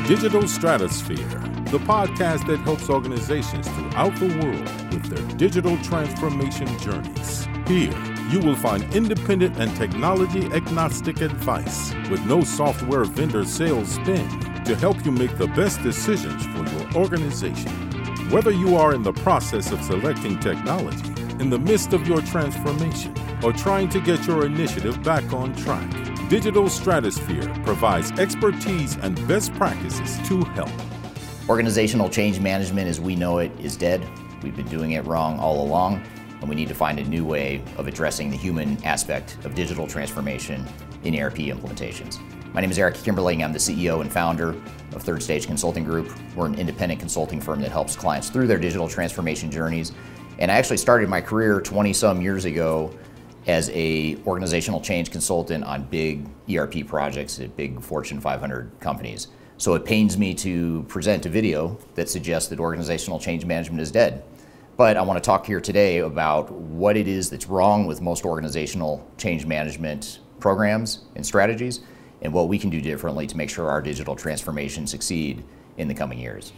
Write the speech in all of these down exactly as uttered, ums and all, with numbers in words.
Digital Stratosphere, the podcast that helps organizations throughout the world with their digital transformation journeys. Here, you will find independent and technology-agnostic advice with no software vendor sales spin to help you make the best decisions for your organization. Whether you are in the process of selecting technology, in the midst of your transformation, or trying to get your initiative back on track, Digital Stratosphere provides expertise and best practices to help. Organizational change management as we know it is dead. We've been doing it wrong all along, and we need to find a new way of addressing the human aspect of digital transformation in E R P implementations. My name is Eric Kimberling. I'm the C E O and founder of Third Stage Consulting Group. We're an independent consulting firm that helps clients through their digital transformation journeys. And I actually started my career twenty some years ago as a organizational change consultant on big E R P projects at big Fortune five hundred companies. So it pains me to present a video that suggests that organizational change management is dead. But I want to talk here today about what it is that's wrong with most organizational change management programs and strategies, and what we can do differently to make sure our digital transformation succeed in the coming years.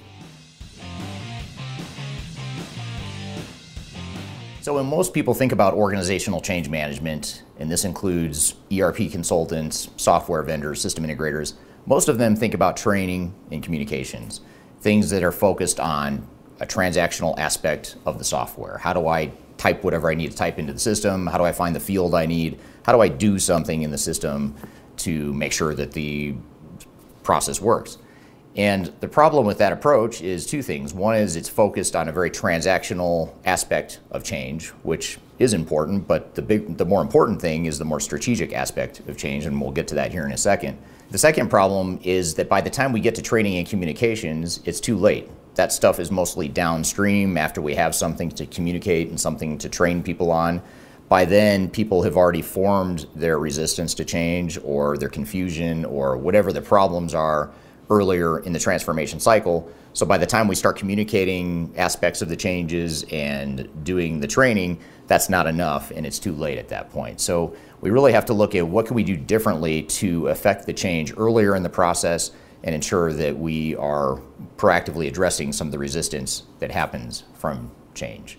So when most people think about organizational change management, and this includes E R P consultants, software vendors, system integrators, most of them think about training and communications, things that are focused on a transactional aspect of the software. How do I type whatever I need to type into the system? How do I find the field I need? How do I do something in the system to make sure that the process works? And the problem with that approach is two things. One is it's focused on a very transactional aspect of change, which is important, but the big, the more important thing is the more strategic aspect of change, and we'll get to that here in a second. The second problem is that by the time we get to training and communications, it's too late. That stuff is mostly downstream after we have something to communicate and something to train people on. By then, people have already formed their resistance to change or their confusion or whatever the problems are earlier in the transformation cycle. So by the time we start communicating aspects of the changes and doing the training, that's not enough, and it's too late at that point. So we really have to look at what can we do differently to affect the change earlier in the process and ensure that we are proactively addressing some of the resistance that happens from change.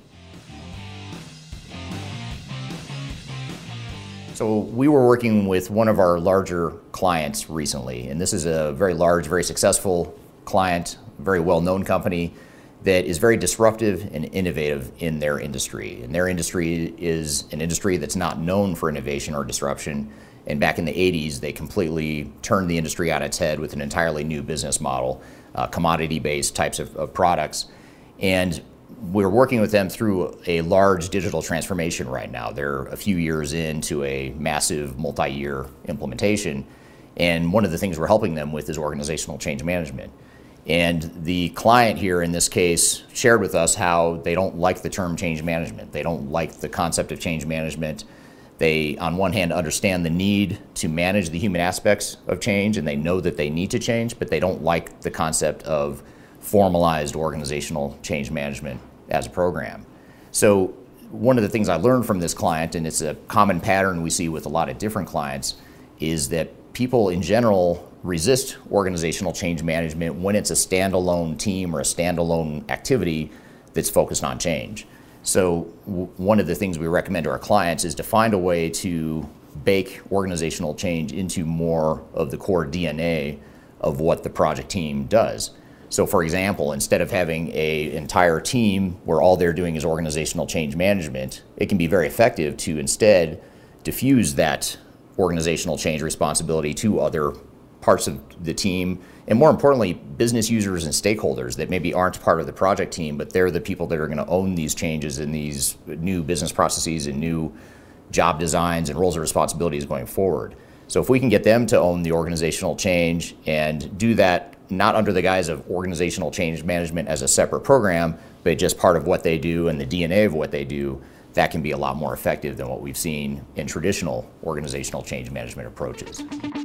So we were working with one of our larger clients recently, and this is a very large, very successful client, very well-known company that is very disruptive and innovative in their industry. And their industry is an industry that's not known for innovation or disruption. And back in the eighties, they completely turned the industry on its head with an entirely new business model, uh, commodity-based types of, of products. And we're working with them through a large digital transformation right now. They're a few years into a massive multi-year implementation. And one of the things we're helping them with is organizational change management. And the client here in this case shared with us how they don't like the term change management. They don't like the concept of change management. They, on one hand, understand the need to manage the human aspects of change, and they know that they need to change, but they don't like the concept of formalized organizational change management as a program. So one of the things I learned from this client, and it's a common pattern we see with a lot of different clients, is that people in general resist organizational change management when it's a standalone team or a standalone activity that's focused on change. So w- one of the things we recommend to our clients is to find a way to bake organizational change into more of the core D N A of what the project team does. So for example, instead of having an entire team where all they're doing is organizational change management, it can be very effective to instead diffuse that organizational change responsibility to other parts of the team, and more importantly, business users and stakeholders that maybe aren't part of the project team, but they're the people that are going to own these changes and these new business processes and new job designs and roles and responsibilities going forward. So if we can get them to own the organizational change and do that not under the guise of organizational change management as a separate program, but just part of what they do and the D N A of what they do, that can be a lot more effective than what we've seen in traditional organizational change management approaches.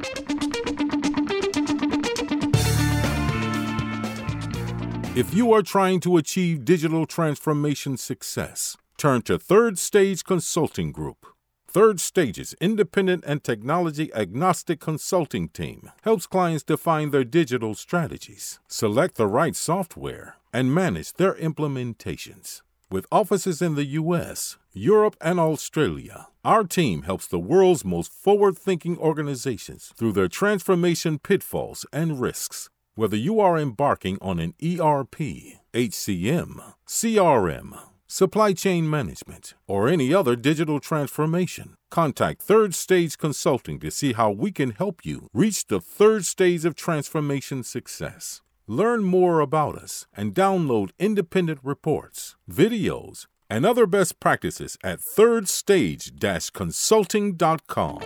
If you are trying to achieve digital transformation success, turn to Third Stage Consulting Group. Third Stage's independent and technology agnostic consulting team helps clients define their digital strategies, select the right software, and manage their implementations. With offices in the U S, Europe, and Australia, our team helps the world's most forward-thinking organizations through their transformation pitfalls and risks. Whether you are embarking on an E R P, H C M, C R M, supply chain management, or any other digital transformation, contact Third Stage Consulting to see how we can help you reach the third stage of transformation success. Learn more about us and download independent reports, videos, and other best practices at third stage consulting dot com.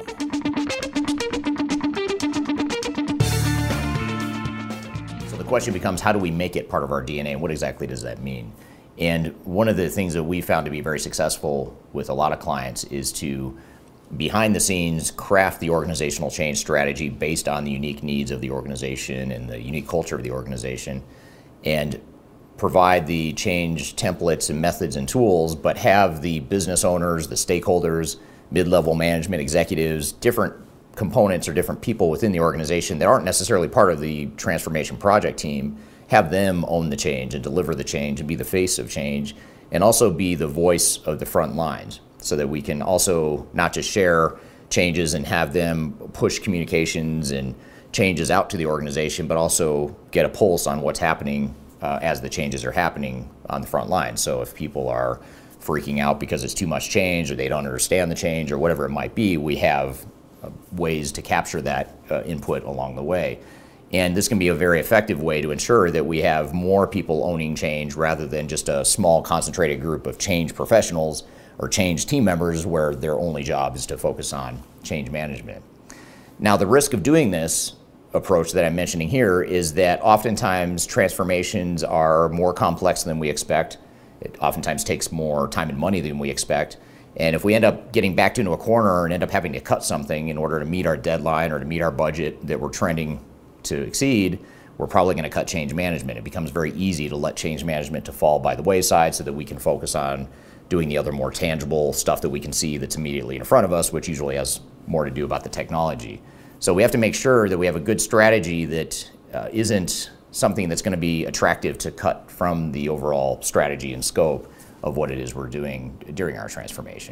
So the question becomes, how do we make it part of our D N A, and what exactly does that mean? And one of the things that we found to be very successful with a lot of clients is to, behind the scenes, craft the organizational change strategy based on the unique needs of the organization and the unique culture of the organization, and provide the change templates and methods and tools, but have the business owners, the stakeholders, mid-level management executives, different components or different people within the organization that aren't necessarily part of the transformation project team, have them own the change and deliver the change and be the face of change, and also be the voice of the front lines, so that we can also not just share changes and have them push communications and changes out to the organization, but also get a pulse on what's happening uh, as the changes are happening on the front line. So if people are freaking out because it's too much change, or they don't understand the change, or whatever it might be, we have uh, ways to capture that uh, input along the way. And this can be a very effective way to ensure that we have more people owning change rather than just a small concentrated group of change professionals or change team members where their only job is to focus on change management. Now, the risk of doing this approach that I'm mentioning here is that oftentimes transformations are more complex than we expect. It oftentimes takes more time and money than we expect. And if we end up getting backed into a corner and end up having to cut something in order to meet our deadline or to meet our budget that we're trending to exceed, we're probably going to cut change management. It becomes very easy to let change management to fall by the wayside so that we can focus on doing the other more tangible stuff that we can see that's immediately in front of us, which usually has more to do about the technology. So we have to make sure that we have a good strategy that uh, isn't something that's going to be attractive to cut from the overall strategy and scope of what it is we're doing during our transformation.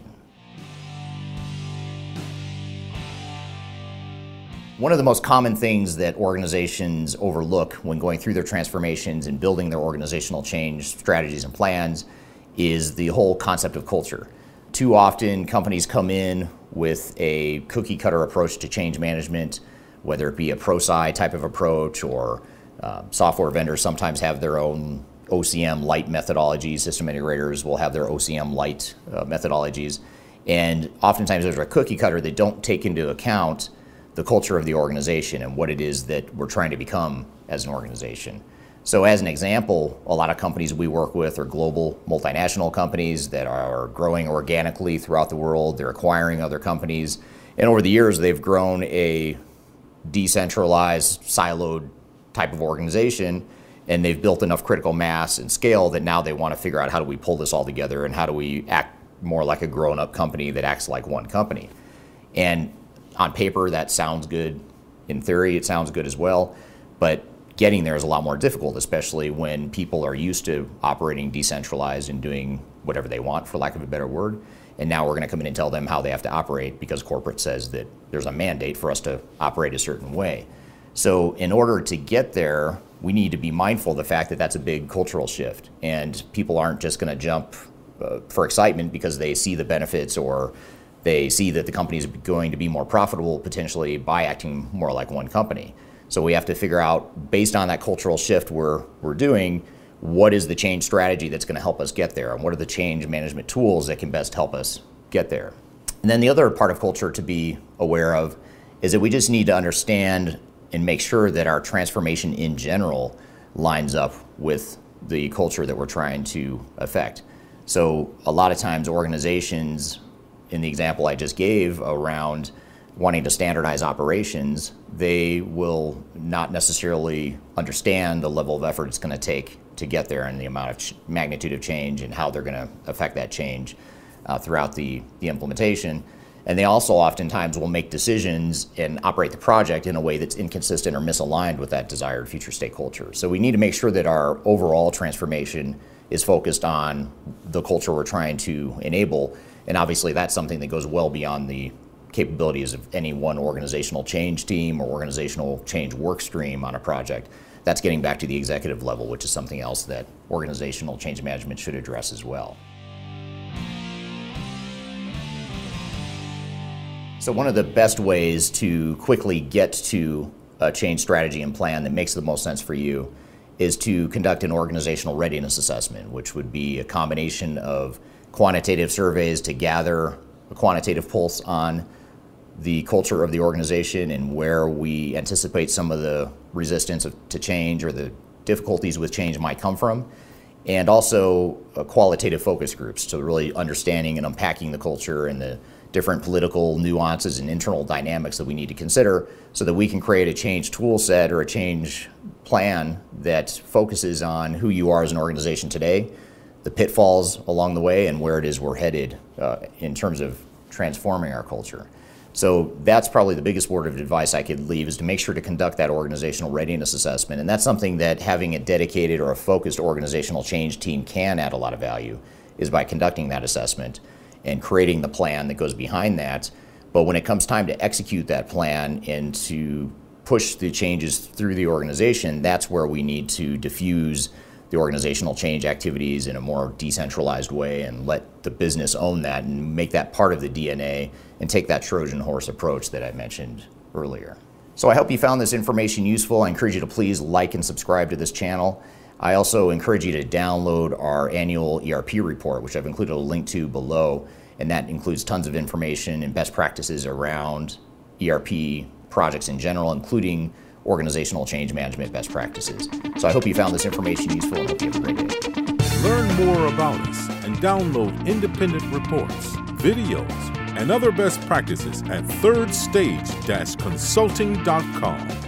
One of the most common things that organizations overlook when going through their transformations and building their organizational change strategies and plans is the whole concept of culture. Too often, companies come in with a cookie-cutter approach to change management, whether it be a ProSci type of approach, or uh, software vendors sometimes have their own O C M light methodologies. System integrators will have their O C M light uh, methodologies. And oftentimes there's a cookie-cutter that don't take into account the culture of the organization and what it is that we're trying to become as an organization. So as an example, a lot of companies we work with are global multinational companies that are growing organically throughout the world. They're acquiring other companies. And over the years, they've grown a decentralized, siloed type of organization, and they've built enough critical mass and scale that now they want to figure out, how do we pull this all together, and how do we act more like a grown-up company that acts like one company? And on paper, that sounds good. In theory, it sounds good as well. But getting there is a lot more difficult, especially when people are used to operating decentralized and doing whatever they want, for lack of a better word. And now we're going to come in and tell them how they have to operate because corporate says that there's a mandate for us to operate a certain way. So in order to get there, we need to be mindful of the fact that that's a big cultural shift. And people aren't just going to jump uh, for excitement because they see the benefits, or they see that the company is going to be more profitable potentially by acting more like one company. So we have to figure out, based on that cultural shift we're, we're doing, what is the change strategy that's going to help us get there, and what are the change management tools that can best help us get there. And then the other part of culture to be aware of is that we just need to understand and make sure that our transformation in general lines up with the culture that we're trying to affect. So a lot of times organizations, in the example I just gave around wanting to standardize operations, they will not necessarily understand the level of effort it's going to take to get there, and the amount of ch- magnitude of change and how they're going to affect that change uh, throughout the, the implementation. And they also oftentimes will make decisions and operate the project in a way that's inconsistent or misaligned with that desired future state culture. So we need to make sure that our overall transformation is focused on the culture we're trying to enable. And obviously that's something that goes well beyond the capabilities of any one organizational change team or organizational change work stream on a project. That's getting back to the executive level, which is something else that organizational change management should address as well. So one of the best ways to quickly get to a change strategy and plan that makes the most sense for you is to conduct an organizational readiness assessment, which would be a combination of quantitative surveys to gather a quantitative pulse on the culture of the organization and where we anticipate some of the resistance to change or the difficulties with change might come from, and also uh, qualitative focus groups, so really understanding and unpacking the culture and the different political nuances and internal dynamics that we need to consider so that we can create a change tool set or a change plan that focuses on who you are as an organization today, the pitfalls along the way, and where it is we're headed uh, in terms of transforming our culture. So that's probably the biggest word of advice I could leave, is to make sure to conduct that organizational readiness assessment. And that's something that having a dedicated or a focused organizational change team can add a lot of value, is by conducting that assessment and creating the plan that goes behind that. But when it comes time to execute that plan and to push the changes through the organization, that's where we need to diffuse the organizational change activities in a more decentralized way and let the business own that and make that part of the D N A and take that Trojan horse approach that I mentioned earlier. So I hope you found this information useful. I encourage you to please like and subscribe to this channel. I also encourage you to download our annual E R P report, which I've included a link to below, and that includes tons of information and best practices around E R P projects in general, including organizational change management best practices. So I hope you found this information useful and hope you have a great day. Learn more about us and download independent reports, videos, and other best practices at third stage dash consulting dot com.